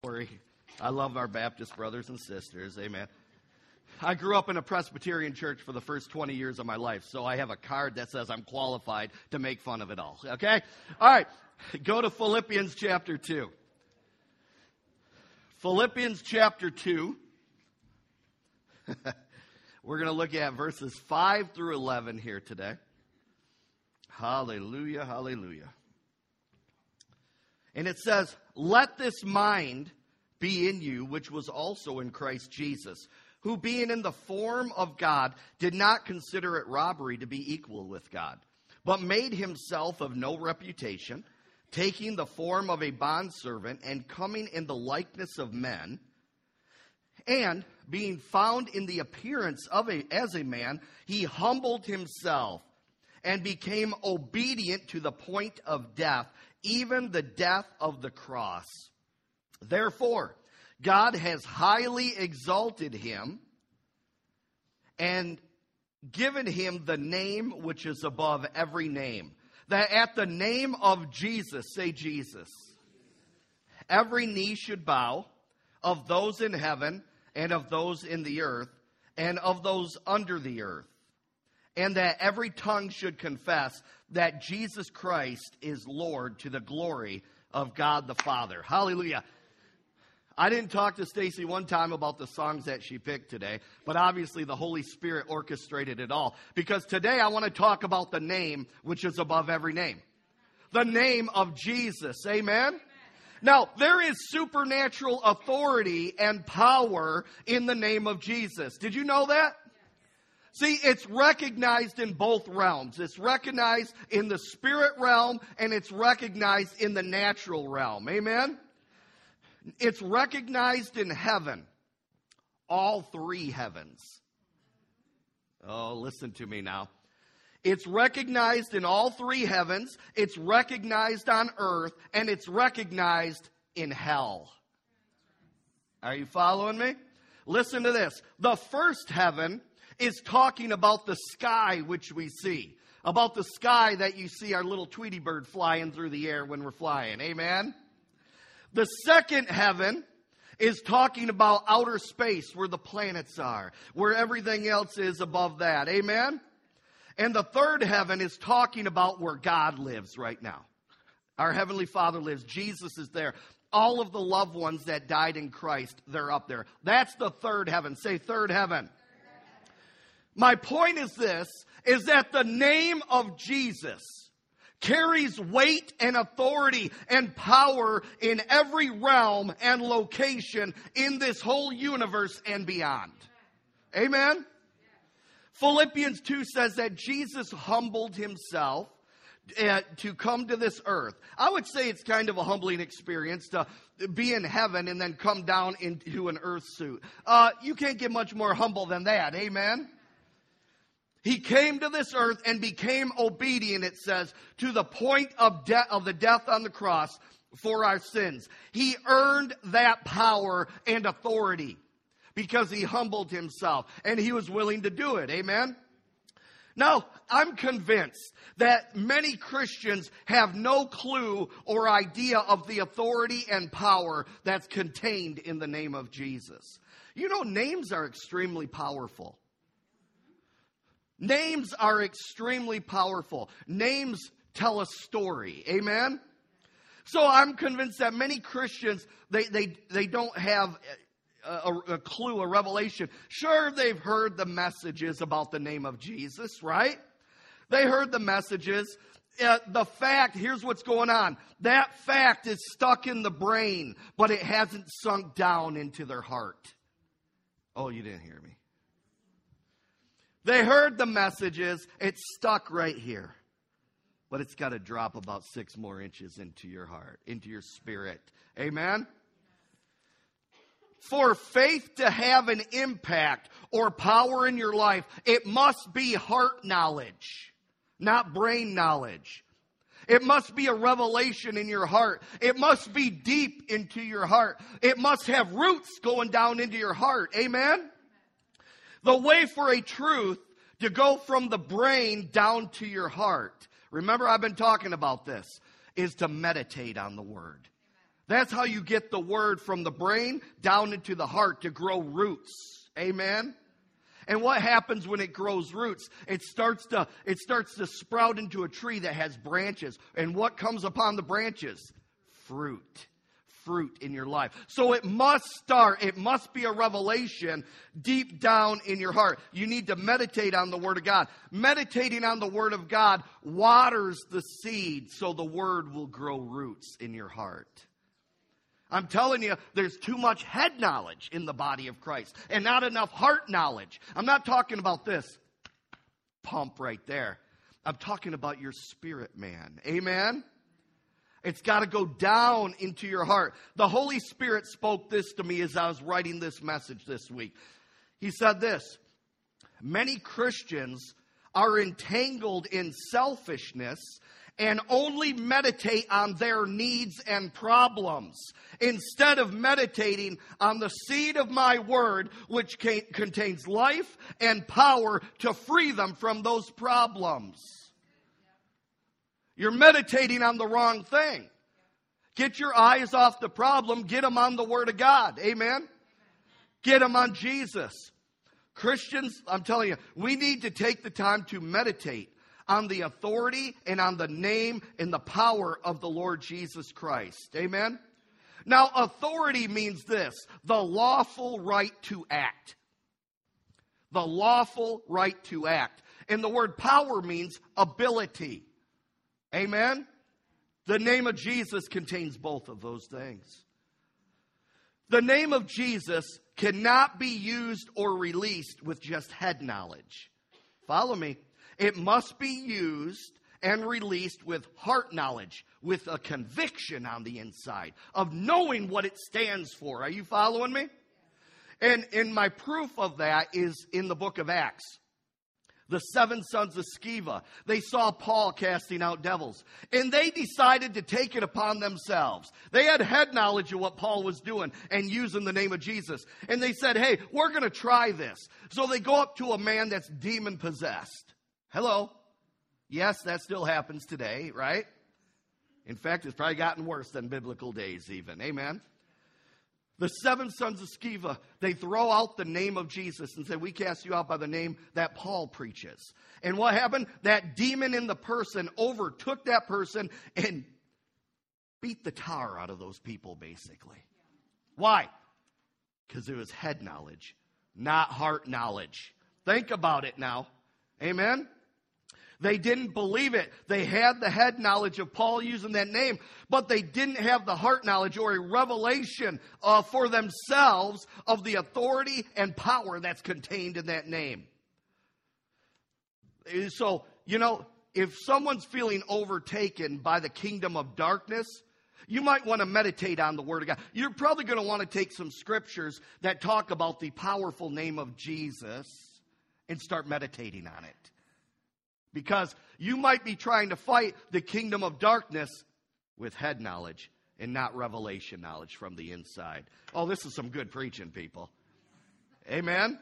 I love our Baptist brothers and sisters. Amen. I grew up in a Presbyterian church for the first 20 years of my life, so I have a card that says I'm qualified to make fun of it all. Okay? All right. Go to Philippians chapter 2. Philippians chapter 2. We're going to look at verses 5 through 11 here today. Hallelujah, hallelujah. And it says, "Let this mind be in you, which was also in Christ Jesus, who being in the form of God, did not consider it robbery to be equal with God, but made himself of no reputation, taking the form of a bondservant and coming in the likeness of men, and being found in the appearance as a man, he humbled himself and became obedient to the point of death, even the death of the cross. Therefore, God has highly exalted him and given him the name which is above every name, that at the name of Jesus," say Jesus, "every knee should bow, of those in heaven and of those in the earth and of those under the earth, and that every tongue should confess that Jesus Christ is Lord, to the glory of God the Father." Hallelujah. I didn't talk to Stacy one time about the songs that she picked today, but obviously the Holy Spirit orchestrated it all. Because today I want to talk about the name which is above every name. The name of Jesus. Amen? Now, there is supernatural authority and power in the name of Jesus. Did you know that? See, it's recognized in both realms. It's recognized in the spirit realm, and it's recognized in the natural realm. Amen? It's recognized in heaven. All three heavens. Oh, listen to me now. It's recognized in all three heavens. It's recognized on earth, and it's recognized in hell. Are you following me? Listen to this. The first heaven is talking about the sky which we see. About the sky that you see our little Tweety bird flying through the air when we're flying. Amen? The second heaven is talking about outer space, where the planets are, where everything else is above that. Amen? And the third heaven is talking about where God lives right now. Our Heavenly Father lives. Jesus is there. All of the loved ones that died in Christ, they're up there. That's the third heaven. Say third heaven. My point is this, is that the name of Jesus carries weight and authority and power in every realm and location in this whole universe and beyond. Amen? Philippians 2 says that Jesus humbled himself to come to this earth. I would say it's kind of a humbling experience to be in heaven and then come down into an earth suit. You can't get much more humble than that. Amen? He came to this earth and became obedient, it says, to the point of the death on the cross for our sins. He earned that power and authority because he humbled himself and he was willing to do it. Amen? Now, I'm convinced that many Christians have no clue or idea of the authority and power that's contained in the name of Jesus. You know, names are extremely powerful. Names are extremely powerful. Names tell a story. Amen? So I'm convinced that many Christians, they don't have a clue, a revelation. Sure, they've heard the messages about the name of Jesus, right? They heard the messages. The fact, here's what's going on. That fact is stuck in the brain, but it hasn't sunk down into their heart. Oh, you didn't hear me. They heard the messages. It's stuck right here. But it's got to drop about 6 more inches into your heart, into your spirit. Amen? For faith to have an impact or power in your life, it must be heart knowledge, not brain knowledge. It must be a revelation in your heart. It must be deep into your heart. It must have roots going down into your heart. Amen? The way for a truth to go from the brain down to your heart, remember I've been talking about this, is to meditate on the Word. That's how you get the word from the brain down into the heart to grow roots. Amen? And what happens when it grows roots? It starts to sprout into a tree that has branches. And what comes upon the branches? Fruit. Fruit in your life. So it must be a revelation deep down in your heart. You need to meditate on the Word of God. Meditating on the Word of God waters the seed so the Word will grow roots in your heart. I'm telling you, there's too much head knowledge in the body of Christ and not enough heart knowledge. I'm not talking about this pump right there. I'm talking about your spirit, man. Amen? It's got to go down into your heart. The Holy Spirit spoke this to me as I was writing this message this week. He said this: many Christians are entangled in selfishness and only meditate on their needs and problems instead of meditating on the seed of my word, which contains life and power to free them from those problems. You're meditating on the wrong thing. Get your eyes off the problem. Get them on the Word of God. Amen? Get them on Jesus. Christians, I'm telling you, we need to take the time to meditate on the authority and on the name and the power of the Lord Jesus Christ. Amen? Now, authority means this: the lawful right to act. The lawful right to act. And the word power means ability. Amen? The name of Jesus contains both of those things. The name of Jesus cannot be used or released with just head knowledge. Follow me. It must be used and released with heart knowledge, with a conviction on the inside of knowing what it stands for. Are you following me? And my proof of that is in the book of Acts. The 7 sons of Sceva, they saw Paul casting out devils, and they decided to take it upon themselves. They had head knowledge of what Paul was doing and using the name of Jesus. And they said, hey, we're going to try this. So they go up to a man that's demon possessed. Hello. Yes, that still happens today, right? In fact, it's probably gotten worse than biblical days even. Amen. The 7 sons of Sceva, they throw out the name of Jesus and say, we cast you out by the name that Paul preaches. And what happened? That demon in the person overtook that person and beat the tar out of those people, basically. Why? Because it was head knowledge, not heart knowledge. Think about it now. Amen? They didn't believe it. They had the head knowledge of Paul using that name, but they didn't have the heart knowledge or a revelation for themselves of the authority and power that's contained in that name. So, if someone's feeling overtaken by the kingdom of darkness, you might want to meditate on the Word of God. You're probably going to want to take some scriptures that talk about the powerful name of Jesus and start meditating on it. Because you might be trying to fight the kingdom of darkness with head knowledge and not revelation knowledge from the inside. Oh, this is some good preaching, people. Amen?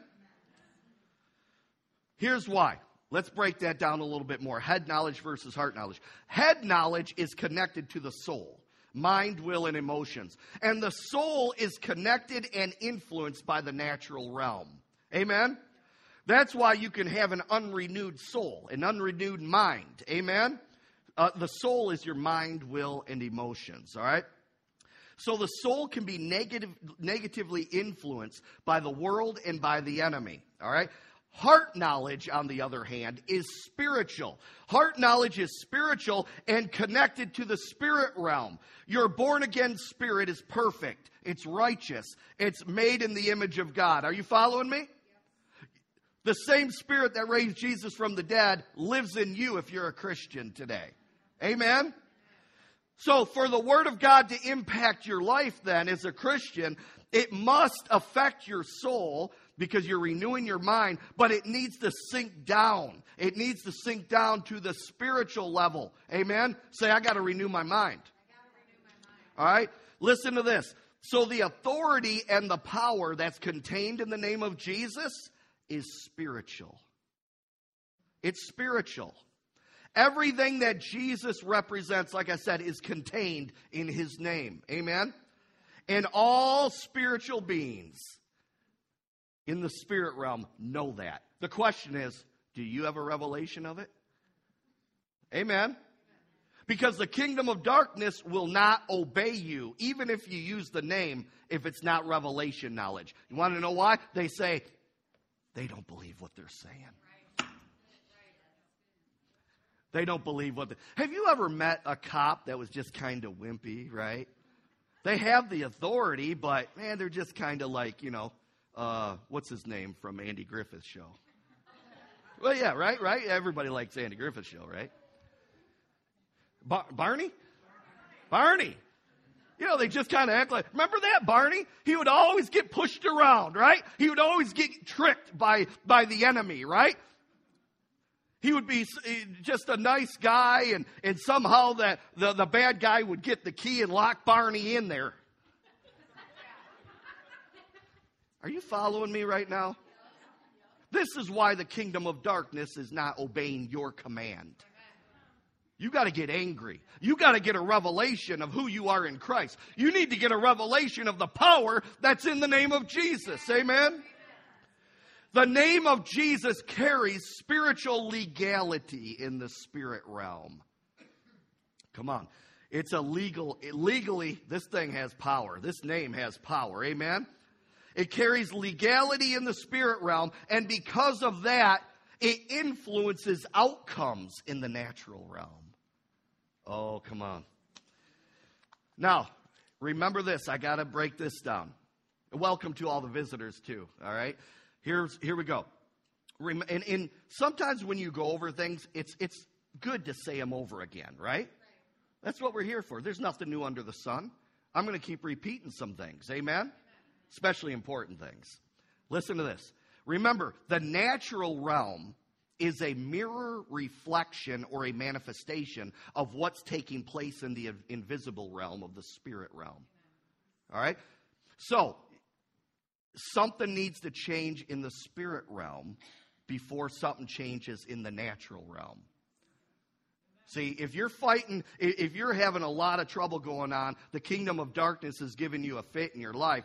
Here's why. Let's break that down a little bit more. Head knowledge versus heart knowledge. Head knowledge is connected to the soul, mind, will, and emotions. And the soul is connected and influenced by the natural realm. Amen? That's why you can have an unrenewed soul, an unrenewed mind. Amen? The soul is your mind, will, and emotions. All right? So the soul can be negatively influenced by the world and by the enemy. All right? Heart knowledge, on the other hand, is spiritual. Heart knowledge is spiritual and connected to the spirit realm. Your born-again spirit is perfect. It's righteous. It's made in the image of God. Are you following me? The same Spirit that raised Jesus from the dead lives in you if you're a Christian today. Amen? So for the Word of God to impact your life then as a Christian, it must affect your soul because you're renewing your mind, but it needs to sink down. It needs to sink down to the spiritual level. Amen? Say, I got to renew my mind. All right? Listen to this. So the authority and the power that's contained in the name of Jesus is spiritual. It's spiritual. Everything that Jesus represents, like I said, is contained in His name. Amen? And all spiritual beings in the spirit realm know that. The question is, do you have a revelation of it? Amen. Because the kingdom of darkness will not obey you, even if you use the name, if it's not revelation knowledge. You want to know why? They say, they don't believe what they're saying. They don't believe what Have you ever met a cop that was just kind of wimpy, right? They have the authority, but, man, they're just kind of like, what's his name from Andy Griffith's show? Well, yeah, right? Everybody likes Andy Griffith's show, right? Barney? Barney. They just kind of act like, remember that, Barney? He would always get pushed around, right? He would always get tricked by the enemy, right? He would be just a nice guy, and somehow the bad guy would get the key and lock Barney in there. Are you following me right now? This is why the kingdom of darkness is not obeying your command. You got to get angry. You got to get a revelation of who you are in Christ. You need to get a revelation of the power that's in the name of Jesus. Amen? The name of Jesus carries spiritual legality in the spirit realm. Come on. It's legally, this thing has power. This name has power. Amen? It carries legality in the spirit realm, and because of that, it influences outcomes in the natural realm. Oh, come on. Now, remember this. I got to break this down. Welcome to all the visitors, too. All right? Here we go. And sometimes when you go over things, it's good to say them over again, right? That's what we're here for. There's nothing new under the sun. I'm going to keep repeating some things. Amen? Especially important things. Listen to this. Remember, the natural realm is a mirror reflection or a manifestation of what's taking place in the invisible realm of the spirit realm. All right? So, something needs to change in the spirit realm before something changes in the natural realm. See, if you're having a lot of trouble going on, the kingdom of darkness is giving you a fit in your life.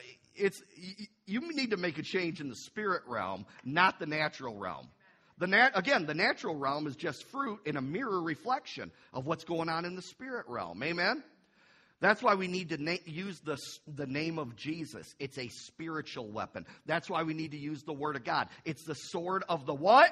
You need to make a change in the spirit realm, not the natural realm. Again, the natural realm is just fruit in a mirror reflection of what's going on in the spirit realm. Amen? That's why we need to use the name of Jesus. It's a spiritual weapon. That's why we need to use the Word of God. It's the sword of the what?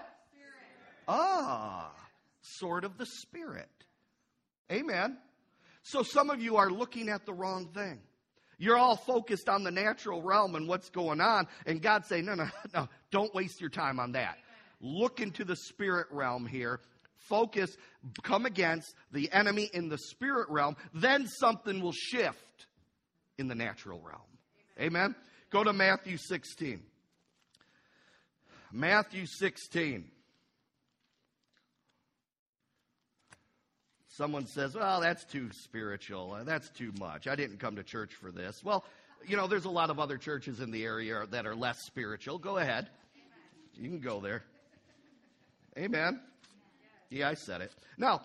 Spirit. Sword of the Spirit. Amen. So some of you are looking at the wrong thing. You're all focused on the natural realm and what's going on, and God's saying, no, don't waste your time on that. Look into the spirit realm here. Focus, come against the enemy in the spirit realm. Then something will shift in the natural realm. Amen? Go to Matthew 16. Matthew 16. Someone says, well, that's too spiritual. That's too much. I didn't come to church for this. Well, there's a lot of other churches in the area that are less spiritual. Go ahead. You can go there. Amen. Yeah, I said it. Now,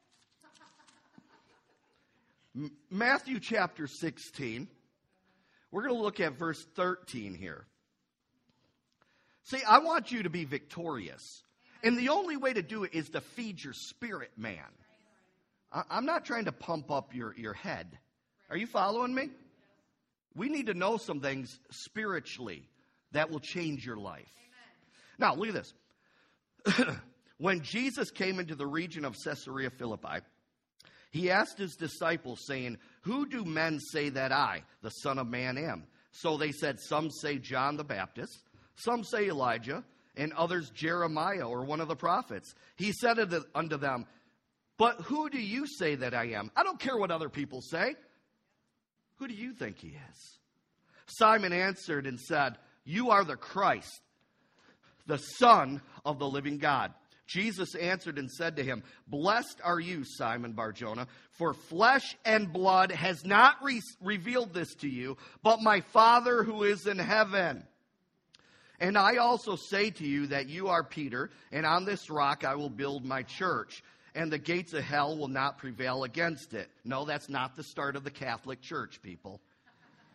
Matthew chapter 16, we're going to look at verse 13 here. See, I want you to be victorious. And the only way to do it is to feed your spirit, man. I'm not trying to pump up your head. Are you following me? We need to know some things spiritually that will change your life. Now, look at this. When Jesus came into the region of Caesarea Philippi, he asked his disciples, saying, "Who do men say that I, the Son of Man, am?" So they said, "Some say John the Baptist, some say Elijah, and others Jeremiah or one of the prophets." He said unto them, "But who do you say that I am?" I don't care what other people say. Who do you think he is? Simon answered and said, "You are the Christ, the Son of the living God." Jesus answered and said to him, "Blessed are you, Simon Bar-Jonah, for flesh and blood has not revealed this to you, but my Father who is in heaven. And I also say to you that you are Peter, and on this rock I will build my church, and the gates of hell will not prevail against it." No, that's not the start of the Catholic Church, people.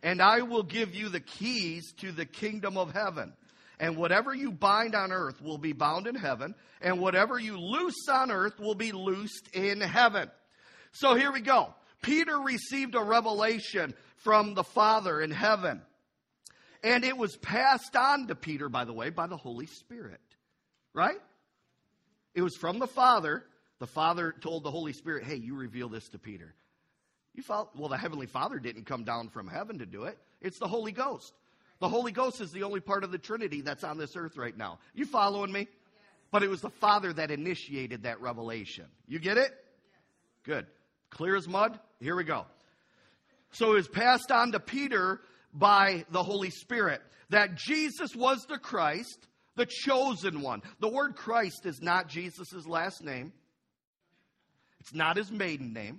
and I will give you the keys to the kingdom of heaven. And whatever you bind on earth will be bound in heaven, and whatever you loose on earth will be loosed in heaven. So here we go. Peter received a revelation from the Father in heaven. And it was passed on to Peter, by the way, by the Holy Spirit. Right? It was from the Father. The Father told the Holy Spirit, hey, you reveal this to Peter. Well, the Heavenly Father didn't come down from heaven to do it. It's the Holy Ghost. The Holy Ghost is the only part of the Trinity that's on this earth right now. You following me? Yes. But it was the Father that initiated that revelation. You get it? Yes. Good. Clear as mud? Here we go. So it was passed on to Peter by the Holy Spirit that Jesus was the Christ, the chosen one. The word Christ is not Jesus' last name. It's not his maiden name.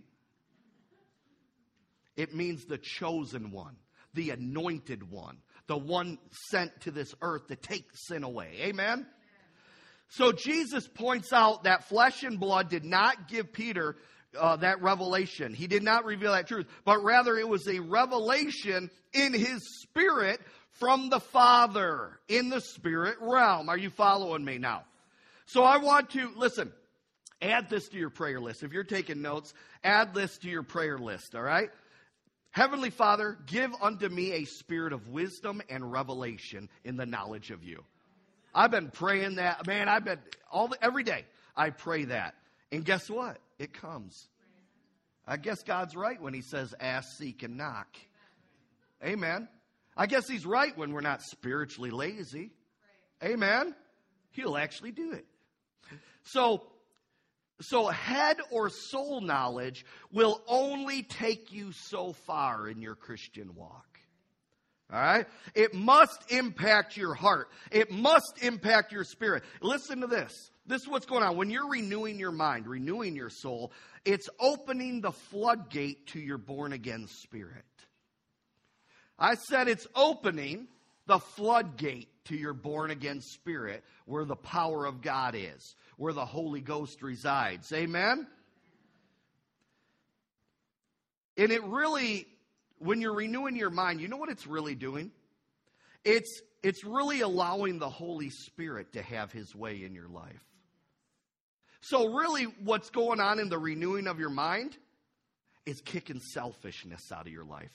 It means the chosen one, the anointed one, the one sent to this earth to take sin away. Amen? So Jesus points out that flesh and blood did not give Peter that revelation. He did not reveal that truth, but rather it was a revelation in his spirit from the Father, in the spirit realm. Are you following me now? So I want to, listen, add this to your prayer list. If you're taking notes, add this to your prayer list, all right? Heavenly Father, give unto me a spirit of wisdom and revelation in the knowledge of you. I've been praying that, man. Every day I pray that. And guess what? It comes. I guess God's right when he says, ask, seek, and knock. Amen. I guess he's right when we're not spiritually lazy. Amen. He'll actually do it. So head or soul knowledge will only take you so far in your Christian walk. All right? It must impact your heart. It must impact your spirit. Listen to this. This is what's going on. When you're renewing your mind, renewing your soul, it's opening the floodgate to your born-again spirit. I said it's opening the floodgate to your born-again spirit where the power of God is, where the Holy Ghost resides. Amen? And it really, when you're renewing your mind, you know what it's really doing? It's really allowing the Holy Spirit to have his way in your life. So really what's going on in the renewing of your mind is kicking selfishness out of your life.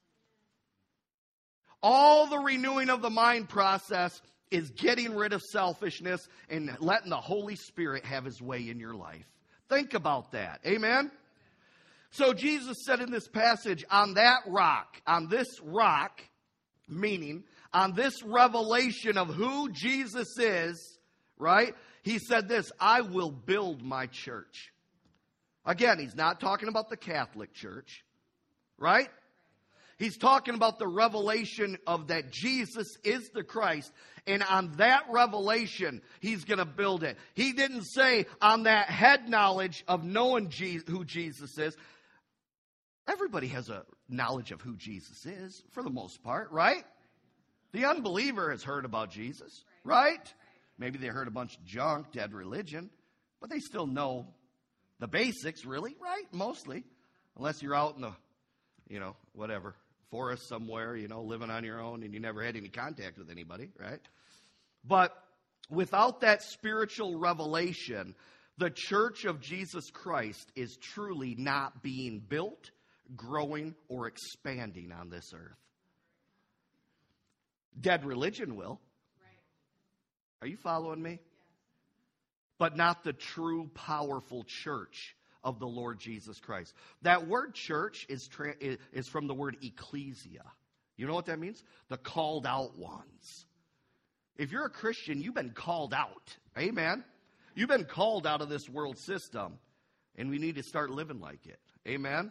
All the renewing of the mind process is getting rid of selfishness and letting the Holy Spirit have his way in your life. Think about that. Amen? So Jesus said in this passage, on this rock, meaning on this revelation of who Jesus is, right? He said this, I will build my church. Again, he's not talking about the Catholic Church, right? He's talking about the revelation of that Jesus is the Christ. And on that revelation, he's going to build it. He didn't say on that head knowledge of knowing who Jesus is. Everybody has a knowledge of who Jesus is, for the most part, right? The unbeliever has heard about Jesus, right? Maybe they heard a bunch of junk, dead religion, but they still know the basics, really, right? Mostly. Unless you're out in the, whatever, forest somewhere, living on your own and you never had any contact with anybody, right? But without that spiritual revelation, the church of Jesus Christ is truly not being built, growing, or expanding on this earth. Dead religion will. Are you following me? But not the true, powerful church of the Lord Jesus Christ. That word church is from the word ecclesia. You know what that means? The called out ones. If you're a Christian, you've been called out. Amen? You've been called out of this world system, and we need to start living like it. Amen?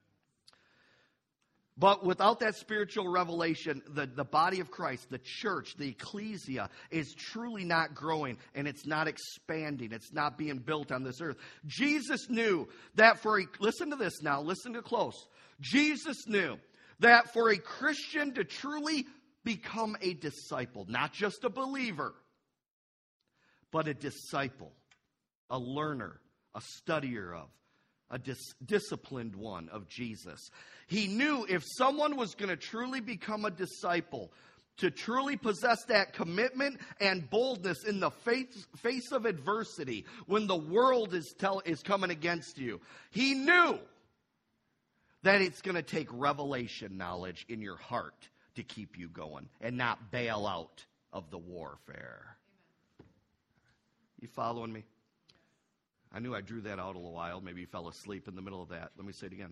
But without that spiritual revelation, the body of Christ, the church, the ecclesia, is truly not growing and it's not expanding. It's not being built on this earth. Jesus knew that listen to this now, listen to close. Jesus knew that for a Christian to truly become a disciple, not just a believer, but a disciple, a learner, a studier of a disciplined one of Jesus. He knew if someone was going to truly become a disciple, to truly possess that commitment and boldness in the face of adversity, when the world is coming against you, he knew that it's going to take revelation knowledge in your heart to keep you going and not bail out of the warfare. You following me? I knew I drew that out a little while. Maybe you fell asleep in the middle of that. Let me say it again.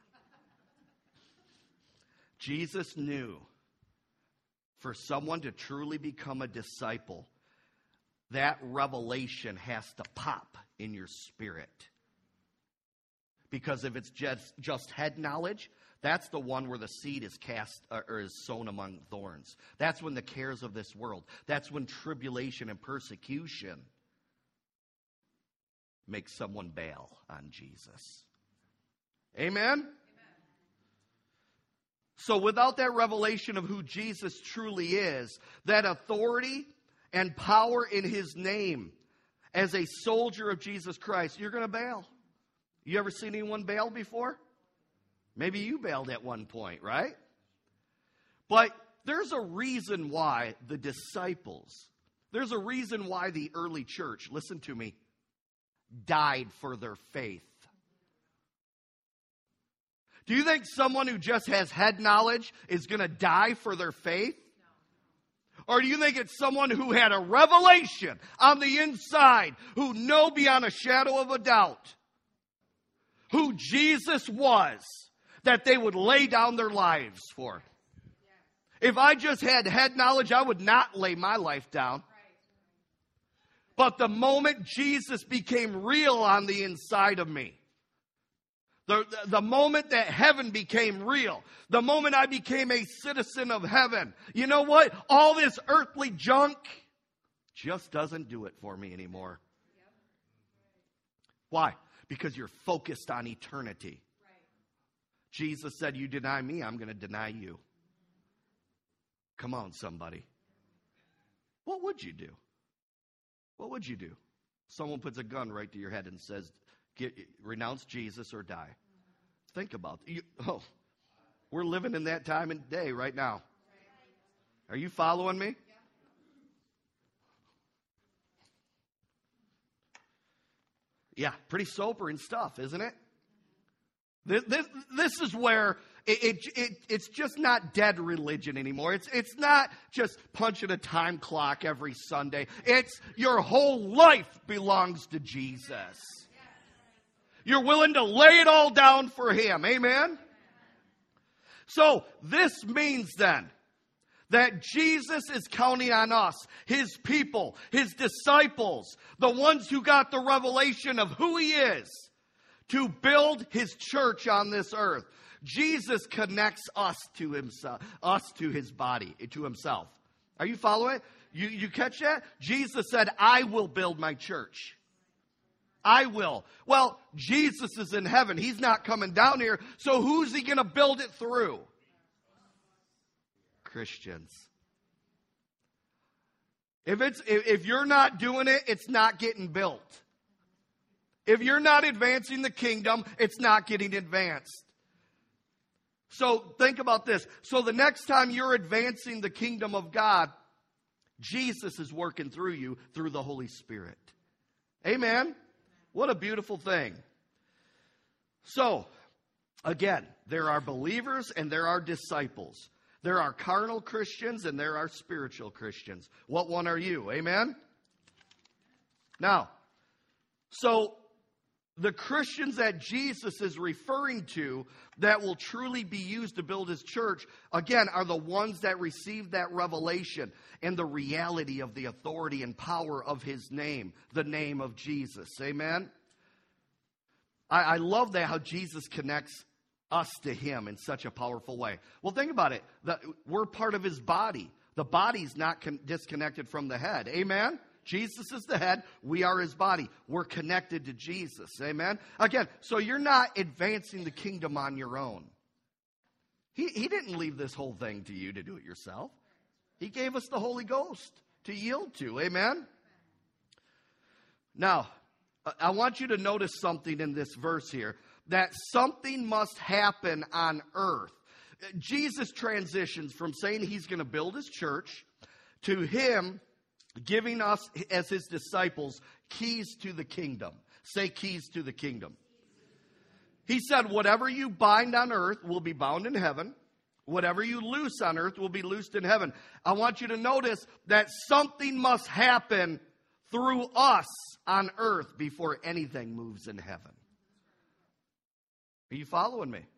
Jesus knew for someone to truly become a disciple, that revelation has to pop in your spirit. Because if it's just head knowledge, that's the one where the seed is cast or is sown among thorns. That's when the cares of this world, that's when tribulation and persecution make someone bail on Jesus. Amen? So without that revelation of who Jesus truly is, that authority and power in his name as a soldier of Jesus Christ, you're going to bail. You ever seen anyone bail before? Maybe you bailed at one point, right? But there's a reason why the disciples, there's a reason why the early church, listen to me, died for their faith. Do you think someone who just has head knowledge is going to die for their faith? Or do you think it's someone who had a revelation on the inside, who know beyond a shadow of a doubt who Jesus was, that they would lay down their lives for? If I just had head knowledge, I would not lay my life down. But the moment Jesus became real on the inside of me, the moment that heaven became real, the moment I became a citizen of heaven, you know what? All this earthly junk just doesn't do it for me anymore. Why? Because you're focused on eternity. Jesus said, you deny me, I'm going to deny you. Come on, somebody. What would you do? What would you do? Someone puts a gun right to your head and says, renounce Jesus or die. Think about it. We're living in that time and day right now. Are you following me? Yeah, pretty sobering stuff, isn't it? This is where it's just not dead religion anymore. It's not just punching a time clock every Sunday. It's your whole life belongs to Jesus. You're willing to lay it all down for him. Amen? So this means then that Jesus is counting on us, his people, his disciples, the ones who got the revelation of who he is, to build his church on this earth. Jesus connects us to himself, us to his body, to himself. Are you following it? You catch that? Jesus said, I will build my church. I will. Well, Jesus is in heaven. He's not coming down here. So who's he going to build it through? Christians. If you're not doing it, it's not getting built. If you're not advancing the kingdom, it's not getting advanced. So think about this. So the next time you're advancing the kingdom of God, Jesus is working through you through the Holy Spirit. Amen? What a beautiful thing. So, again, there are believers and there are disciples. There are carnal Christians and there are spiritual Christians. What one are you? Amen? Now, so the Christians that Jesus is referring to that will truly be used to build his church, again, are the ones that received that revelation and the reality of the authority and power of his name, the name of Jesus. Amen? I love that, how Jesus connects us to him in such a powerful way. Well, think about it. We're part of his body. The body's not disconnected from the head. Amen? Jesus is the head. We are his body. We're connected to Jesus. Amen? Again, so you're not advancing the kingdom on your own. He didn't leave this whole thing to you to do it yourself. He gave us the Holy Ghost to yield to. Amen? Now, I want you to notice something in this verse here, that something must happen on earth. Jesus transitions from saying he's going to build his church to him giving us, as his disciples, keys to the kingdom. Say keys to the kingdom. He said, whatever you bind on earth will be bound in heaven. Whatever you loose on earth will be loosed in heaven. I want you to notice that something must happen through us on earth before anything moves in heaven. Are you following me?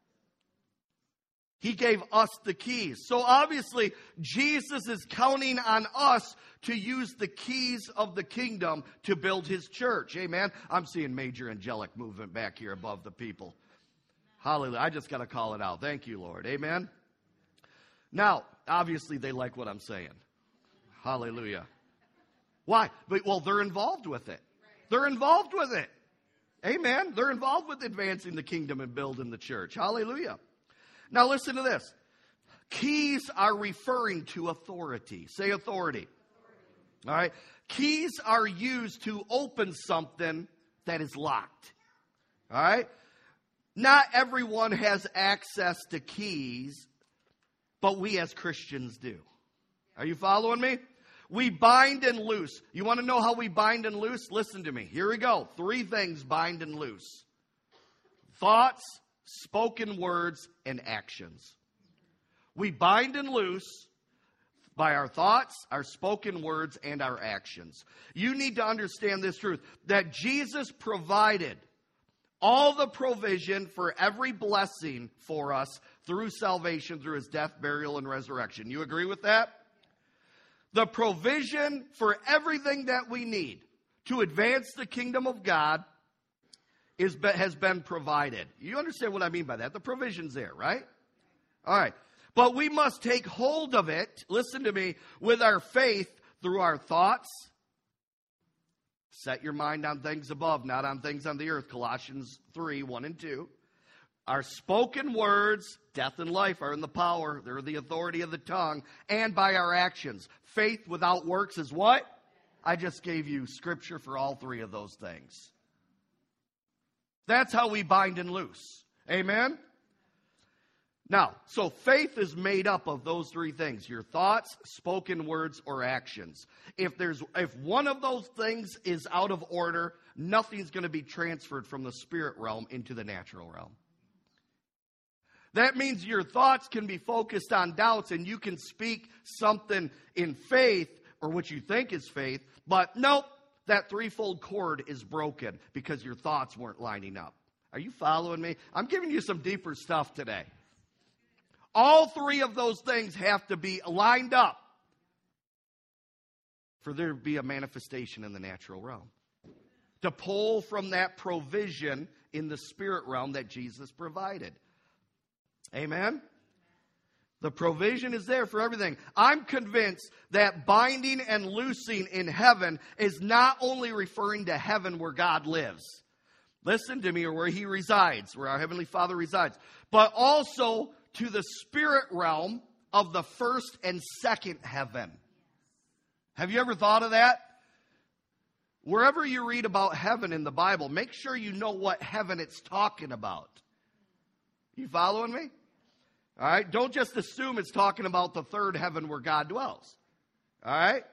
He gave us the keys. So obviously, Jesus is counting on us to use the keys of the kingdom to build his church. Amen. I'm seeing major angelic movement back here above the people. Hallelujah. I just got to call it out. Thank you, Lord. Amen. Now, obviously, they like what I'm saying. Hallelujah. Why? Well, they're involved with it. They're involved with it. Amen. They're involved with advancing the kingdom and building the church. Hallelujah. Now listen to this. Keys are referring to authority. Say authority. All right. Keys are used to open something that is locked. All right. Not everyone has access to keys, but we as Christians do. Are you following me? We bind and loose. You want to know how we bind and loose? Listen to me. Here we go. 3 things bind and loose. Thoughts, spoken words, and actions. We bind and loose by our thoughts, our spoken words, and our actions. You need to understand this truth, that Jesus provided all the provision for every blessing for us through salvation, through his death, burial, and resurrection. You agree with that? The provision for everything that we need to advance the kingdom of God has been provided. You understand what I mean by that? The provision's there, right? All right. But we must take hold of it, listen to me, with our faith through our thoughts. Set your mind on things above, not on things on the earth. Colossians 3, 1 and 2. Our spoken words, death and life, are in the power. They're the authority of the tongue. And by our actions. Faith without works is what? I just gave you scripture for all 3 of those things. That's how we bind and loose. Amen? Now, so faith is made up of those 3 things. Your thoughts, spoken words, or actions. If one of those things is out of order, nothing's going to be transferred from the spirit realm into the natural realm. That means your thoughts can be focused on doubts, and you can speak something in faith, or what you think is faith, but nope. That 3-fold cord is broken because your thoughts weren't lining up. Are you following me? I'm giving you some deeper stuff today. All 3 of those things have to be lined up for there to be a manifestation in the natural realm. To pull from that provision in the spirit realm that Jesus provided. Amen? The provision is there for everything. I'm convinced that binding and loosing in heaven is not only referring to heaven where God lives. Listen to me, or where he resides, where our Heavenly Father resides. But also to the spirit realm of the first and second heaven. Have you ever thought of that? Wherever you read about heaven in the Bible, make sure you know what heaven it's talking about. You following me? All right, don't just assume it's talking about the third heaven where God dwells. All right?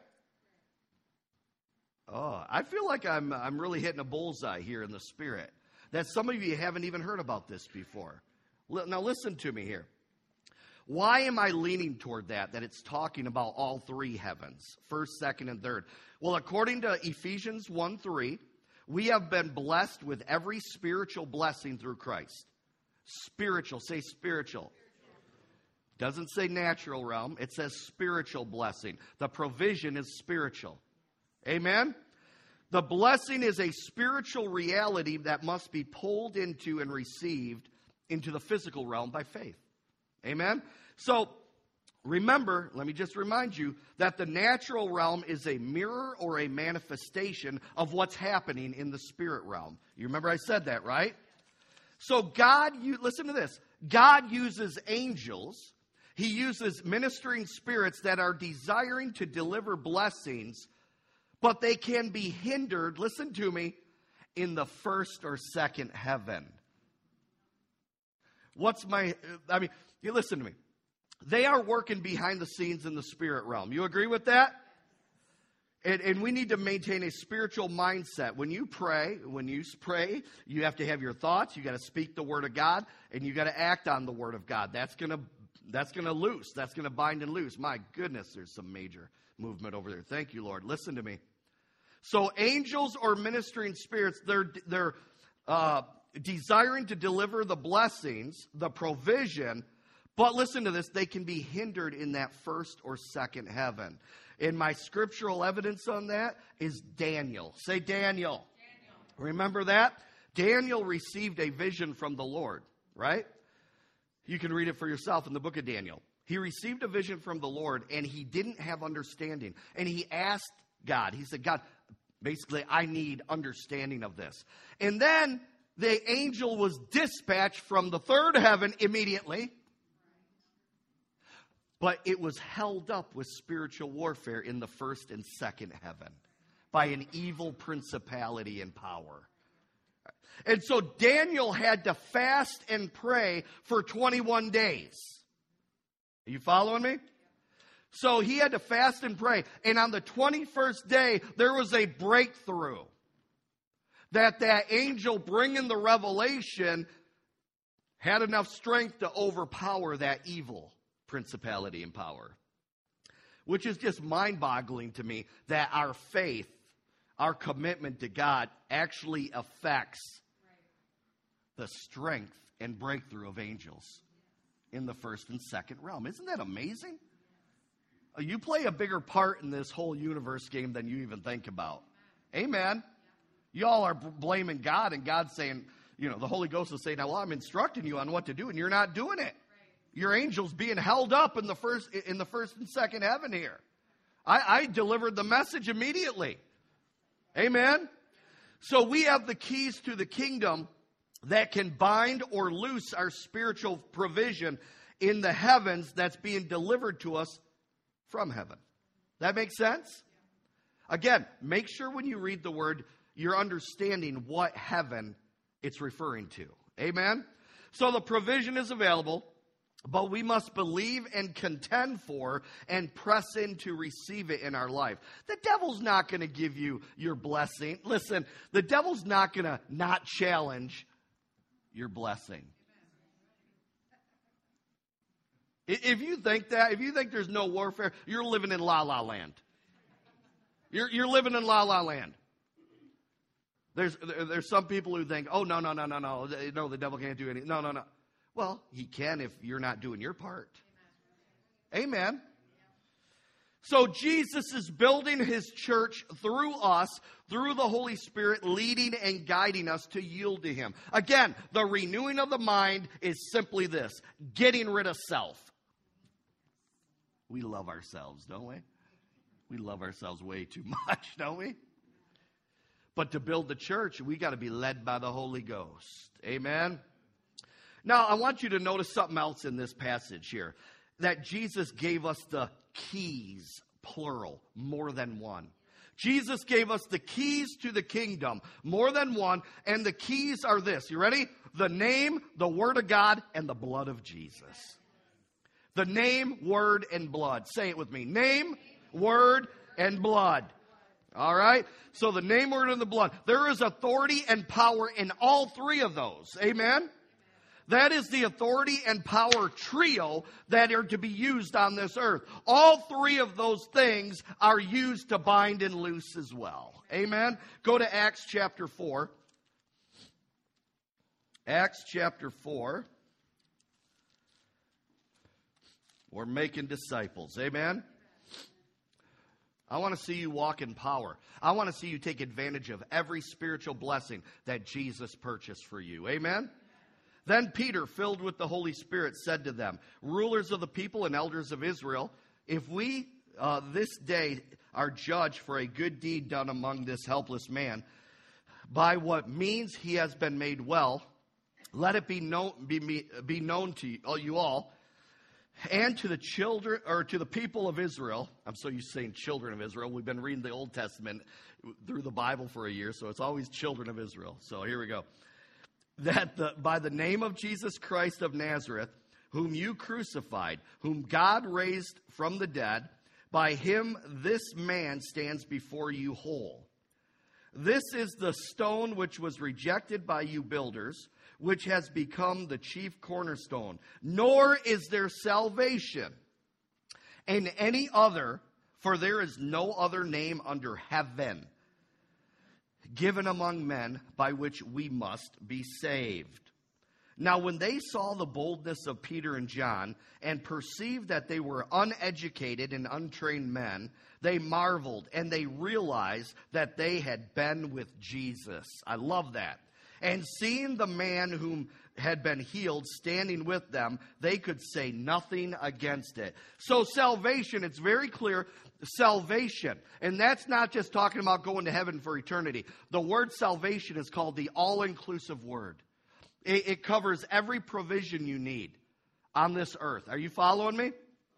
Oh, I feel like I'm really hitting a bullseye here in the spirit. That some of you haven't even heard about this before. Now listen to me here. Why am I leaning toward that it's talking about all 3 heavens, first, second, and third? Well, according to Ephesians 1:3, we have been blessed with every spiritual blessing through Christ. Spiritual, say spiritual. Doesn't say natural realm. It says spiritual blessing. The provision is spiritual. Amen? The blessing is a spiritual reality that must be pulled into and received into the physical realm by faith. Amen? So, remember, let me just remind you that the natural realm is a mirror or a manifestation of what's happening in the spirit realm. You remember I said that, right? So listen to this. God uses angels. He uses ministering spirits that are desiring to deliver blessings, but they can be hindered, listen to me, in the first or second heaven. You listen to me. They are working behind the scenes in the spirit realm. You agree with that? And we need to maintain a spiritual mindset. When you pray, you have to have your thoughts. You got to speak the word of God, and you got to act on the word of God. That's gonna loose. That's gonna bind and loose. My goodness, there's some major movement over there. Thank you, Lord. Listen to me. So angels or ministering spirits, they're desiring to deliver the blessings, the provision, but listen to this, they can be hindered in that first or second heaven. And my scriptural evidence on that is Daniel. Say Daniel. Remember that? Daniel received a vision from the Lord, right? You can read it for yourself in the book of Daniel. He received a vision from the Lord, and he didn't have understanding. And he asked God, he said, God, basically, I need understanding of this. And then the angel was dispatched from the third heaven immediately. But it was held up with spiritual warfare in the first and second heaven by an evil principality and power. And so Daniel had to fast and pray for 21 days. Are you following me? So he had to fast and pray. And on the 21st day, there was a breakthrough. That angel bringing the revelation had enough strength to overpower that evil principality and power. Which is just mind-boggling to me that our faith, our commitment to God actually affects the strength and breakthrough of angels in the first and second realm. Isn't that amazing? You play a bigger part in this whole universe game than you even think about. Amen. Y'all are blaming God, and God's saying, the Holy Ghost is saying, well, I'm instructing you on what to do, and you're not doing it. Your angel's being held up in the first and second heaven here. I delivered the message immediately. Amen. So we have the keys to the kingdom that can bind or loose our spiritual provision in the heavens that's being delivered to us from heaven. That makes sense? Again, make sure when you read the word, you're understanding what heaven it's referring to. Amen? So the provision is available, but we must believe and contend for and press in to receive it in our life. The devil's not going to give you your blessing. Listen, the devil's not going to not challenge your blessing. If you think there's no warfare, you're living in la-la land. You're living in la-la land. There's some people who think, oh, no, the devil can't do anything. No. Well, he can if you're not doing your part. Amen. So Jesus is building his church through us, through the Holy Spirit, leading and guiding us to yield to him. Again, the renewing of the mind is simply this: getting rid of self. We love ourselves, don't we? We love ourselves way too much, don't we? But to build the church, we got to be led by the Holy Ghost. Amen. Now, I want you to notice something else in this passage here. That Jesus gave us the keys, plural, more than one. Jesus gave us the keys to the kingdom, more than one. And the keys are this. You ready? The name, the word of God, and the blood of Jesus. The name, word, and blood. Say it with me. Name, word, and blood. All right? So the name, word, and the blood. There is authority and power in all three of those. Amen? That is the authority and power trio that are to be used on this earth. All three of those things are used to bind and loose as well. Amen? Go to Acts chapter 4. Acts chapter 4. We're making disciples. Amen? I want to see you walk in power. I want to see you take advantage of every spiritual blessing that Jesus purchased for you. Amen? Then Peter, filled with the Holy Spirit, said to them, rulers of the people and elders of Israel, if we this day are judged for a good deed done among this helpless man, by what means he has been made well, let it be known to you all And to the children, or to the people of Israel, I'm so used to saying children of Israel. We've been reading the Old Testament through the Bible for a year, so it's always children of Israel. So here we go. That by the name of Jesus Christ of Nazareth, whom you crucified, whom God raised from the dead, by him this man stands before you whole. This is the stone which was rejected by you builders, which has become the chief cornerstone. Nor is there salvation in any other, for there is no other name under heaven given among men by which we must be saved. Now when they saw the boldness of Peter and John and perceived that they were uneducated and untrained men, they marveled and they realized that they had been with Jesus. I love that. And seeing the man whom had been healed standing with them, they could say nothing against it. So salvation, it's very clear, salvation. And that's not just talking about going to heaven for eternity. The word salvation is called the all-inclusive word. It covers every provision you need on this earth. Are you following me?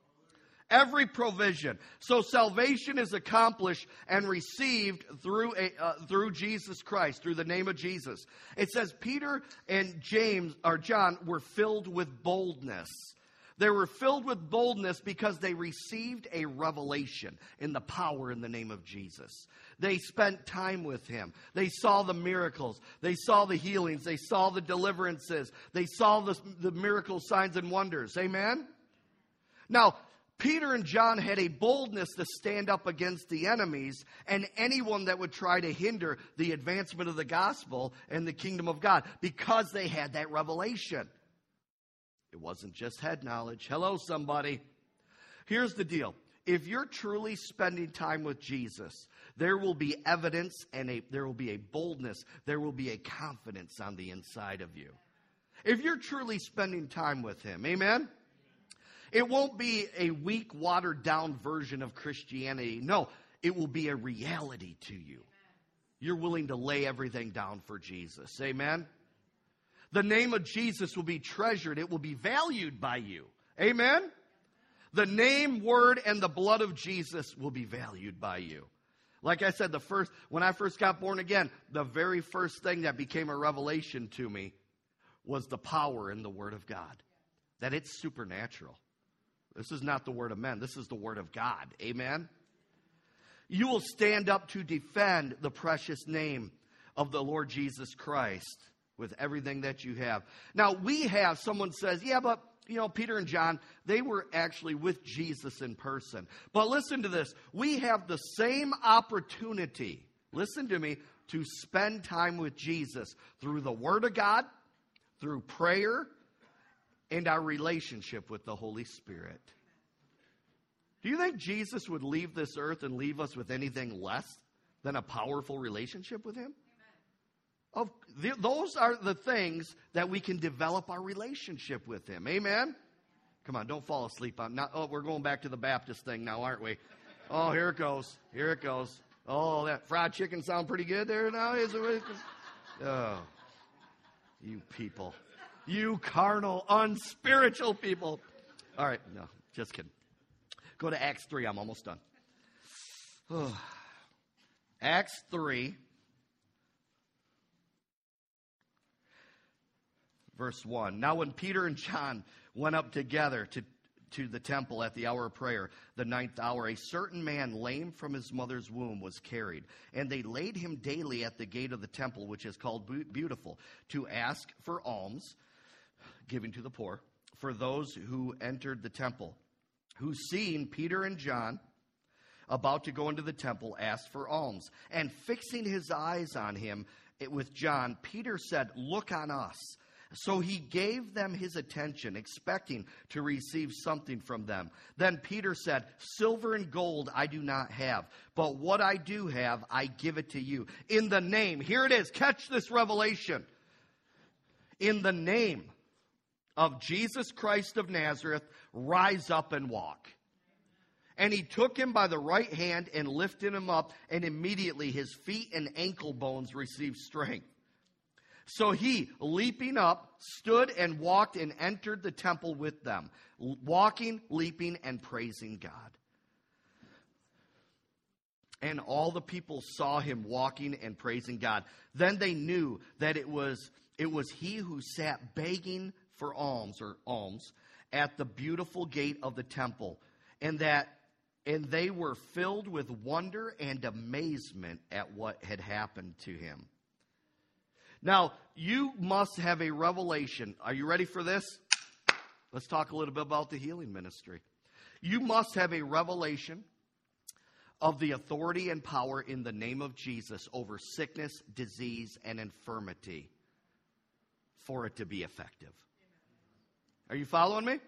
Every provision. So salvation is accomplished and received through Jesus Christ, through the name of Jesus. It says Peter and James or John were filled with boldness. They were filled with boldness because they received a revelation in the power in the name of Jesus. They spent time with him. They saw the miracles. They saw the healings. They saw the deliverances. They saw the miracle signs and wonders. Amen? Now, Peter and John had a boldness to stand up against the enemies and anyone that would try to hinder the advancement of the gospel and the kingdom of God because they had that revelation. It wasn't just head knowledge. Hello, somebody. Here's the deal. If you're truly spending time with Jesus, there will be evidence and there will be a boldness. There will be a confidence on the inside of you. If you're truly spending time with him, amen? It won't be a weak, watered-down version of Christianity. No, it will be a reality to you. You're willing to lay everything down for Jesus. Amen? The name of Jesus will be treasured. It will be valued by you. Amen? The name, word, and the blood of Jesus will be valued by you. Like I said, when I first got born again, the very first thing that became a revelation to me was the power in the Word of God. That it's supernatural. This is not the word of men. This is the word of God. Amen? You will stand up to defend the precious name of the Lord Jesus Christ with everything that you have. Now, someone says, yeah, but, Peter and John, they were actually with Jesus in person. But listen to this. We have the same opportunity, listen to me, to spend time with Jesus through the Word of God, through prayer, and our relationship with the Holy Spirit. Do you think Jesus would leave this earth and leave us with anything less than a powerful relationship with him? Those are the things that we can develop our relationship with him. Amen? Come on, don't fall asleep. We're going back to the Baptist thing now, aren't we? Oh, here it goes. Here it goes. Oh, that fried chicken sound pretty good there now, is it? Oh, you people. You carnal, unspiritual people. All right, no, just kidding. Go to Acts 3. I'm almost done. Acts 3, verse 1. Now when Peter and John went up together to the temple at the hour of prayer, the 9th hour, a certain man lame from his mother's womb was carried. And they laid him daily at the gate of the temple, which is called Beautiful, to ask for alms, giving to the poor, for those who entered the temple, who seeing Peter and John about to go into the temple, asked for alms. And fixing his eyes on him with John, Peter said, "Look on us." So he gave them his attention, expecting to receive something from them. Then Peter said, "Silver and gold I do not have, but what I do have, I give it to you. In the name," here it is, catch this revelation. "In the name of Jesus Christ of Nazareth, rise up and walk." And he took him by the right hand and lifted him up, and immediately his feet and ankle bones received strength. So he, leaping up, stood and walked and entered the temple with them, walking, leaping, and praising God. And all the people saw him walking and praising God. Then they knew that it was he who sat begging for alms at the beautiful gate of the temple, and they were filled with wonder and amazement at what had happened to him. Now, you must have a revelation. Are you ready for this? Let's talk a little bit about the healing ministry. You must have a revelation of the authority and power in the name of Jesus over sickness, disease, and infirmity for it to be effective. Are you following me?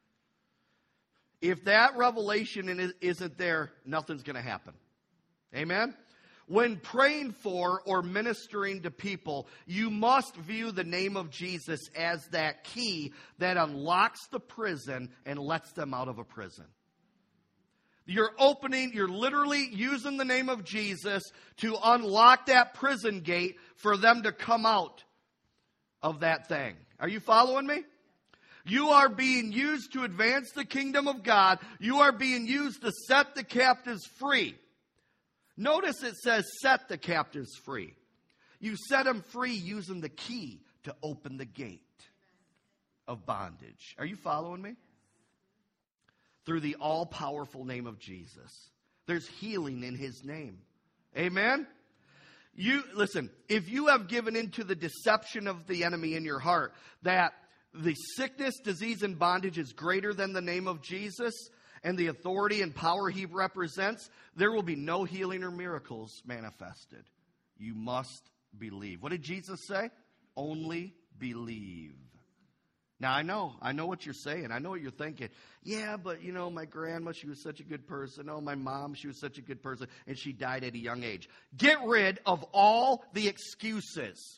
If that revelation isn't there, nothing's going to happen. Amen? When praying for or ministering to people, you must view the name of Jesus as that key that unlocks the prison and lets them out of a prison. You're literally using the name of Jesus to unlock that prison gate for them to come out of that thing. Are you following me? You are being used to advance the kingdom of God. You are being used to set the captives free. Notice it says set the captives free. You set them free using the key to open the gate of bondage. Are you following me? Through the all-powerful name of Jesus. There's healing in his name. Amen? Listen, if you have given into the deception of the enemy in your heart that the sickness, disease, and bondage is greater than the name of Jesus and the authority and power he represents, there will be no healing or miracles manifested. You must believe. What did Jesus say? Only believe. Now, I know what you're saying. I know what you're thinking. Yeah, but, my grandma, she was such a good person. Oh, my mom, she was such a good person, and she died at a young age. Get rid of all the excuses.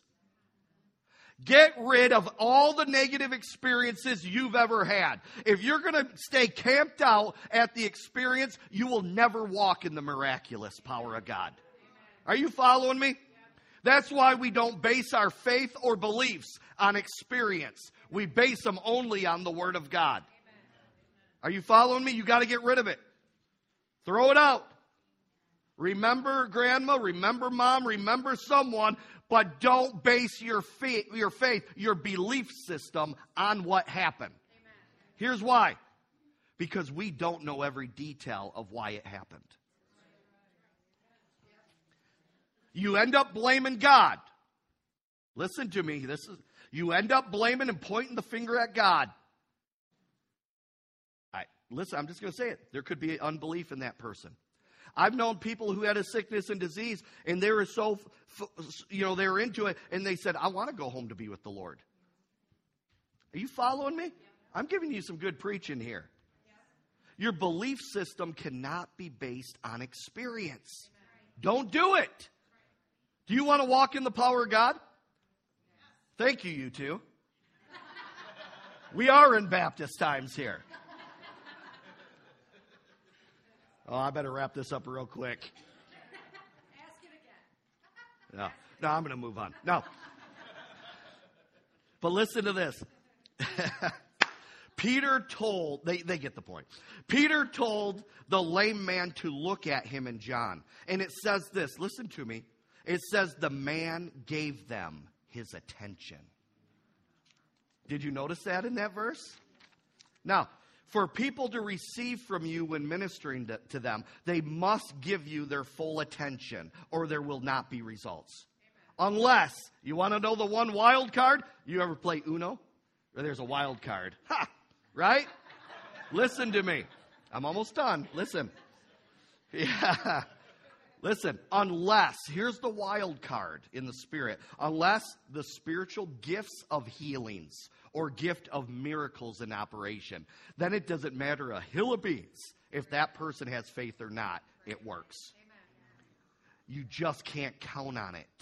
Get rid of all the negative experiences you've ever had. If you're going to stay camped out at the experience, you will never walk in the miraculous power of God. Are you following me? That's why we don't base our faith or beliefs on experience. We base them only on the Word of God. Are you following me? You got to get rid of it. Throw it out. Remember grandma, remember mom, remember someone, but don't base your faith, your belief system on what happened. Here's why. Because we don't know every detail of why it happened. You end up blaming God. Listen to me. You end up blaming and pointing the finger at God. Listen, I'm just going to say it. There could be unbelief in that person. I've known people who had a sickness and disease, and they were so, they were into it, and they said, I want to go home to be with the Lord. Are you following me? I'm giving you some good preaching here. Your belief system cannot be based on experience. Don't do it. Do you want to walk in the power of God? Thank you, you two. We are in Baptist times here. Oh, I better wrap this up real quick. Ask it again. No, I'm going to move on. No. But listen to this. Peter told, they get the point. Peter told the lame man to look at him in John. And it says this, listen to me. It says the man gave them his attention. Did you notice that in that verse? Now, for people to receive from you when ministering to them, they must give you their full attention, or there will not be results. Amen. Unless, you want to know the one wild card? You ever play Uno? Or there's a wild card. Ha! Right? Listen to me. I'm almost done. Listen. Yeah. Listen, unless, here's the wild card in the spirit, unless the spiritual gifts of healings or gift of miracles in operation, then it doesn't matter a hill of beans if that person has faith or not, it works. You just can't count on it.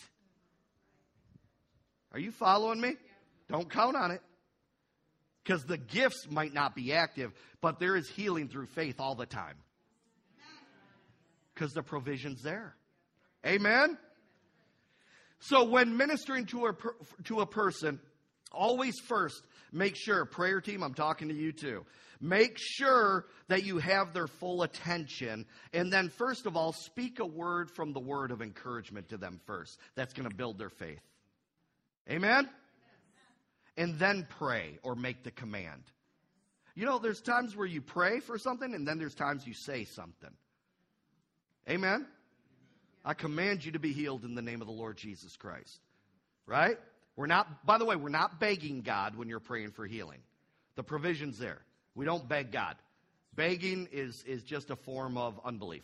Are you following me? Don't count on it. Because the gifts might not be active, but there is healing through faith all the time. Because the provision's there. Amen? So when ministering to a person, always first make sure, prayer team, I'm talking to you too. Make sure that you have their full attention. And then first of all, speak a word from the word of encouragement to them first. That's going to build their faith. Amen? And then pray or make the command. You know, there's times where you pray for something and then there's times you say something. Amen? I command you to be healed in the name of the Lord Jesus Christ. Right? By the way, we're not begging God when you're praying for healing. The provision's there. We don't beg God. Begging is just a form of unbelief.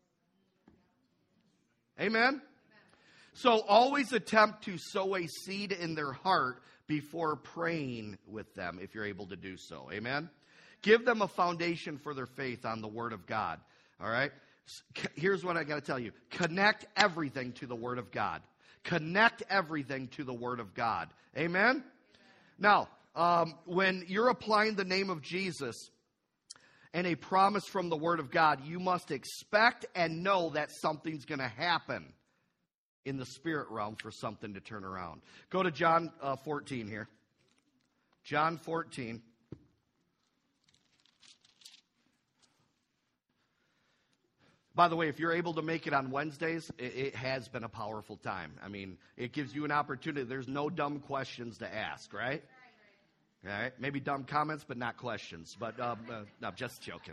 Amen? So always attempt to sow a seed in their heart before praying with them, if you're able to do so. Amen? Give them a foundation for their faith on the Word of God. All right? Here's what I got to tell you. Connect everything to the Word of God. Connect everything to the Word of God. Amen? Now, when you're applying the name of Jesus and a promise from the Word of God, you must expect and know that something's going to happen in the spirit realm for something to turn around. Go to John 14 here. John 14. By the way, if you're able to make it on Wednesdays, it has been a powerful time. I mean, it gives you an opportunity. There's no dumb questions to ask, right? All right. Maybe dumb comments, but not questions. But no, I'm just joking.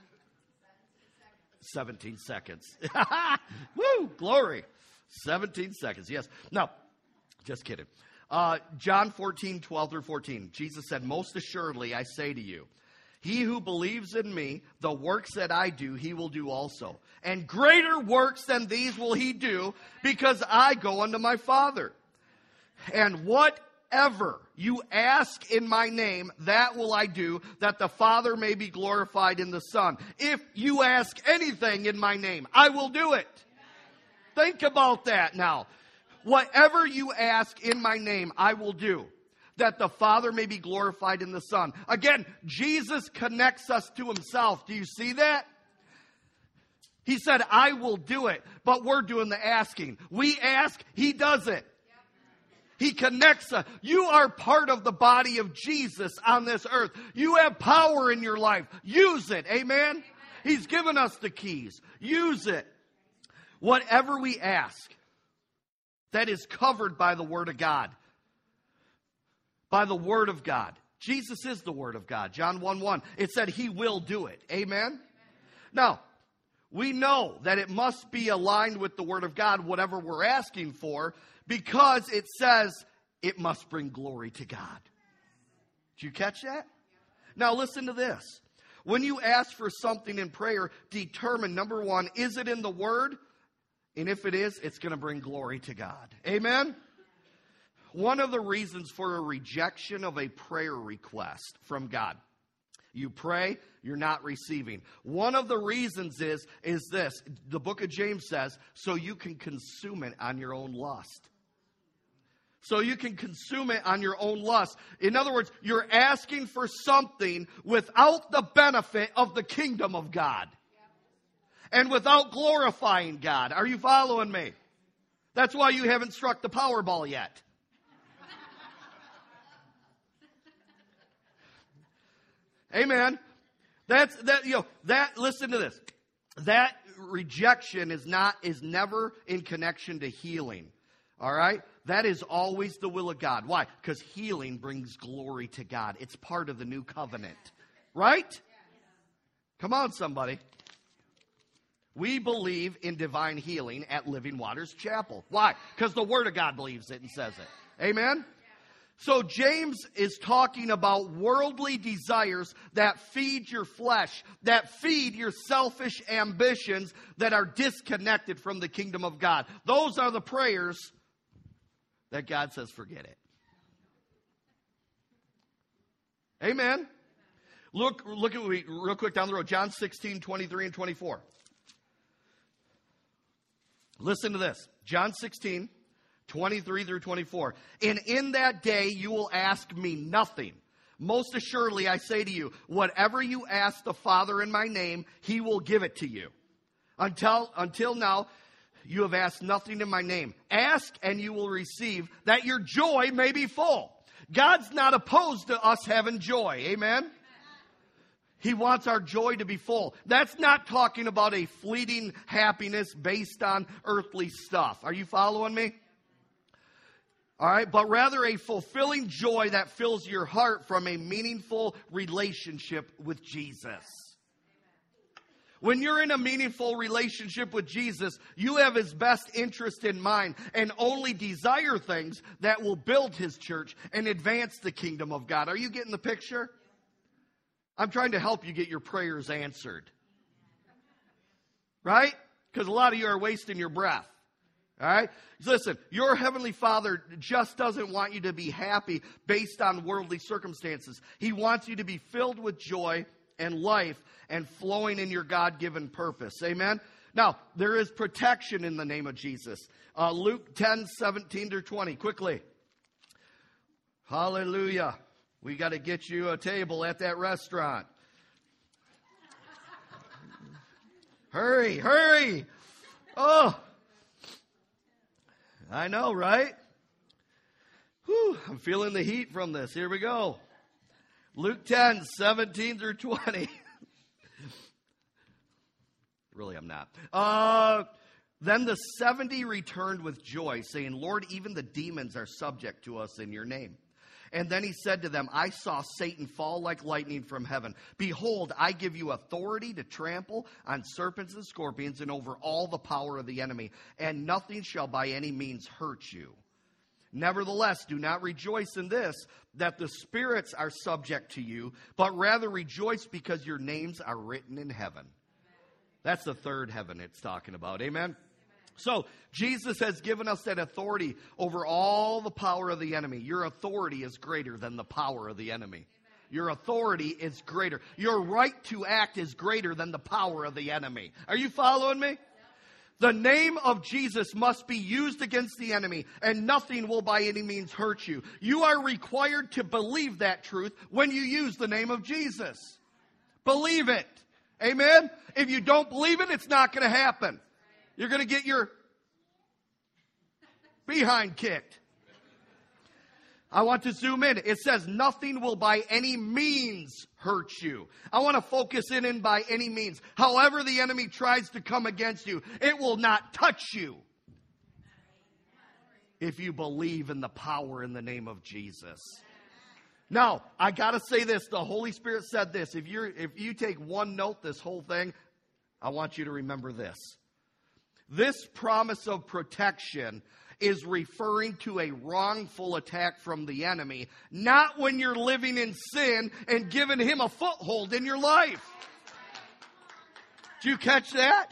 17 seconds. Woo, glory. 17 seconds, yes. No, just kidding. John 14, 12 through 14. Jesus said, most assuredly, I say to you, he who believes in me, the works that I do, he will do also. And greater works than these will he do, because I go unto my Father. And whatever you ask in my name, that will I do, that the Father may be glorified in the Son. If you ask anything in my name, I will do it. Think about that now. Whatever you ask in my name, I will do, that the Father may be glorified in the Son. Again, Jesus connects us to himself. Do you see that? He said, I will do it, but we're doing the asking. We ask, he does it. He connects us. You are part of the body of Jesus on this earth. You have power in your life. Use it. Amen? He's given us the keys. Use it. Whatever we ask, that is covered by the Word of God. By the Word of God. Jesus is the Word of God. John 1:1. It said he will do it. Amen? Now, we know that it must be aligned with the Word of God, whatever we're asking for, because it says it must bring glory to God. Did you catch that? Now listen to this. When you ask for something in prayer, determine, number one, is it in the Word? And if it is, it's going to bring glory to God. Amen? One of the reasons for a rejection of a prayer request from God. You pray, you're not receiving. One of the reasons is this. The book of James says, so you can consume it on your own lust. So you can consume it on your own lust. In other words, you're asking for something without the benefit of the kingdom of God. And without glorifying God. Are you following me? That's why you haven't struck the Powerball yet. Amen. Listen to this. That rejection is never in connection to healing. All right? That is always the will of God. Why? Because healing brings glory to God. It's part of the new covenant. Right? Come on, somebody. We believe in divine healing at Living Waters Chapel. Why? Because the Word of God believes it and says it. Amen? So James is talking about worldly desires that feed your flesh, that feed your selfish ambitions that are disconnected from the kingdom of God. Those are the prayers that God says, forget it. Amen. Look at me real quick down the road. John 16, 23 and 24. Listen to this. John 16, 23 through 24. And in that day you will ask me nothing. Most assuredly I say to you, whatever you ask the Father in my name, he will give it to you. Until now, You have asked nothing in my name. Ask and you will receive, that your joy may be full. God's not opposed to us having joy. Amen? He wants our joy to be full. That's not talking about a fleeting happiness based on earthly stuff. Are you following me? All right, but rather a fulfilling joy that fills your heart from a meaningful relationship with Jesus. When you're in a meaningful relationship with Jesus, you have His best interest in mind and only desire things that will build His church and advance the kingdom of God. Are you getting the picture? I'm trying to help you get your prayers answered. Right? Because a lot of you are wasting your breath. All right? Listen, your Heavenly Father just doesn't want you to be happy based on worldly circumstances. He wants you to be filled with joy and life and flowing in your God-given purpose. Amen? Now, there is protection in the name of Jesus. Luke 10:17-20. Quickly. Hallelujah. We got to get you a table at that restaurant. Hurry, hurry. Oh, I know, right? Whew, I'm feeling the heat from this. Here we go. Luke 10:17-20. Really, I'm not. Then the 70 returned with joy, saying, Lord, even the demons are subject to us in your name. And then he said to them, I saw Satan fall like lightning from heaven. Behold, I give you authority to trample on serpents and scorpions and over all the power of the enemy, and nothing shall by any means hurt you. Nevertheless, do not rejoice in this, that the spirits are subject to you, but rather rejoice because your names are written in heaven. That's the third heaven it's talking about. Amen? So, Jesus has given us that authority over all the power of the enemy. Your authority is greater than the power of the enemy. Your authority is greater. Your right to act is greater than the power of the enemy. Are you following me? The name of Jesus must be used against the enemy, and nothing will by any means hurt you. You are required to believe that truth when you use the name of Jesus. Believe it. Amen? If you don't believe it, it's not going to happen. You're going to get your behind kicked. I want to zoom in. It says nothing will by any means hurt you. I want to focus in by any means. However the enemy tries to come against you, it will not touch you. If you believe in the power in the name of Jesus. Now, I got to say this. The Holy Spirit said this. If you take one note, this whole thing, I want you to remember this. This promise of protection is referring to a wrongful attack from the enemy, not when you're living in sin and giving him a foothold in your life. Did you catch that?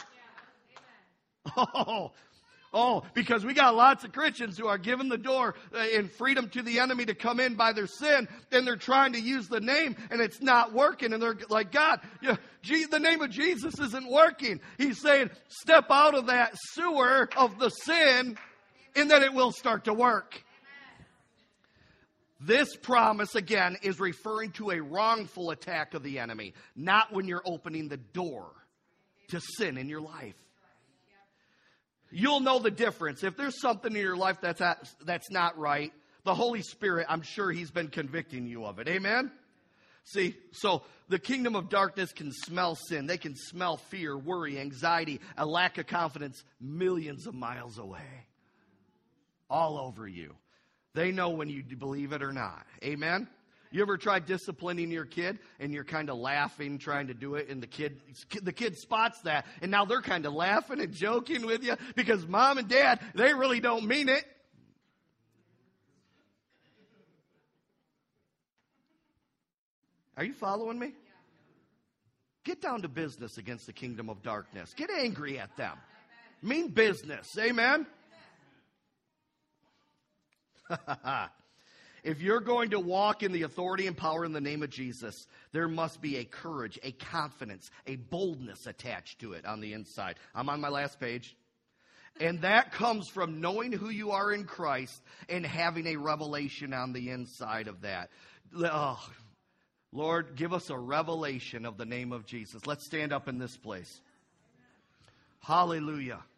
Oh, because we got lots of Christians who are giving the door in freedom to the enemy to come in by their sin, and they're trying to use the name, and it's not working, and they're like, God, the name of Jesus isn't working. He's saying, step out of that sewer of the sin, and then it will start to work. This promise, again, is referring to a wrongful attack of the enemy, not when you're opening the door to sin in your life. You'll know the difference. If there's something in your life that's not right, the Holy Spirit, I'm sure He's been convicting you of it. Amen? See, so the kingdom of darkness can smell sin. They can smell fear, worry, anxiety, a lack of confidence millions of miles away. All over you. They know when you believe it or not. Amen? You ever tried disciplining your kid and you're kind of laughing, trying to do it, and the kid spots that, and now they're kind of laughing and joking with you because mom and dad, they really don't mean it. Are you following me? Get down to business against the kingdom of darkness. Get angry at them. Mean business. Amen? If you're going to walk in the authority and power in the name of Jesus, there must be a courage, a confidence, a boldness attached to it on the inside. I'm on my last page. And that comes from knowing who you are in Christ and having a revelation on the inside of that. Oh, Lord, give us a revelation of the name of Jesus. Let's stand up in this place. Hallelujah.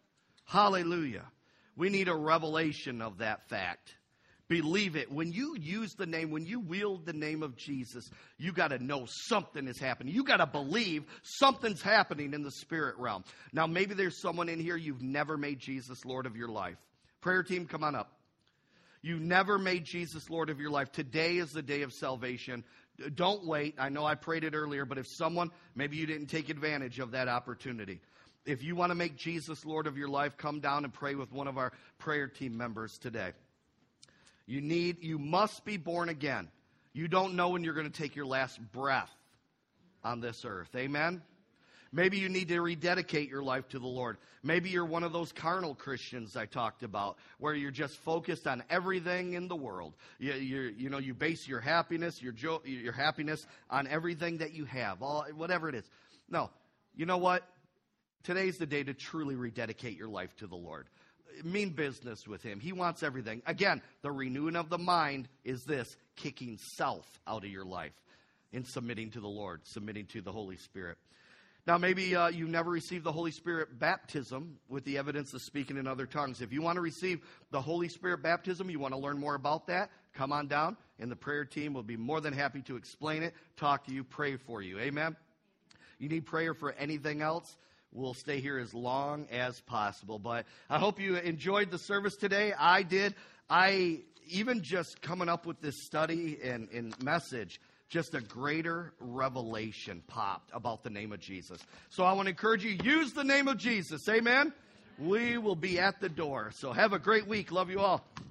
Hallelujah. We need a revelation of that fact. Believe it. When you use the name, when you wield the name of Jesus, you got to know something is happening. You got to believe something's happening in the spirit realm. Now, maybe there's someone in here, you've never made Jesus Lord of your life. Prayer team, come on up. You never made Jesus Lord of your life. Today is the day of salvation. Don't wait. I know I prayed it earlier, but if someone, maybe you didn't take advantage of that opportunity. If you want to make Jesus Lord of your life, come down and pray with one of our prayer team members today. You must be born again. You don't know when you're going to take your last breath on this earth. Amen? Maybe you need to rededicate your life to the Lord. Maybe you're one of those carnal Christians I talked about, where you're just focused on everything in the world. You base your happiness, your happiness on everything that you have, whatever it is. No, you know what? Today's the day to truly rededicate your life to the Lord. Mean business with Him. He wants everything. Again, the renewing of the mind is this: kicking self out of your life and submitting to the Lord, submitting to the Holy Spirit. Now, maybe you never received the Holy Spirit baptism with the evidence of speaking in other tongues. If you want to receive the Holy Spirit baptism, you want to learn more about that, come on down, and the prayer team will be more than happy to explain it, talk to you, pray for you. Amen? You need prayer for anything else? We'll stay here as long as possible. But I hope you enjoyed the service today. I did. Even just coming up with this study and message, just a greater revelation popped about the name of Jesus. So I want to encourage you, use the name of Jesus. Amen? We will be at the door. So have a great week. Love you all.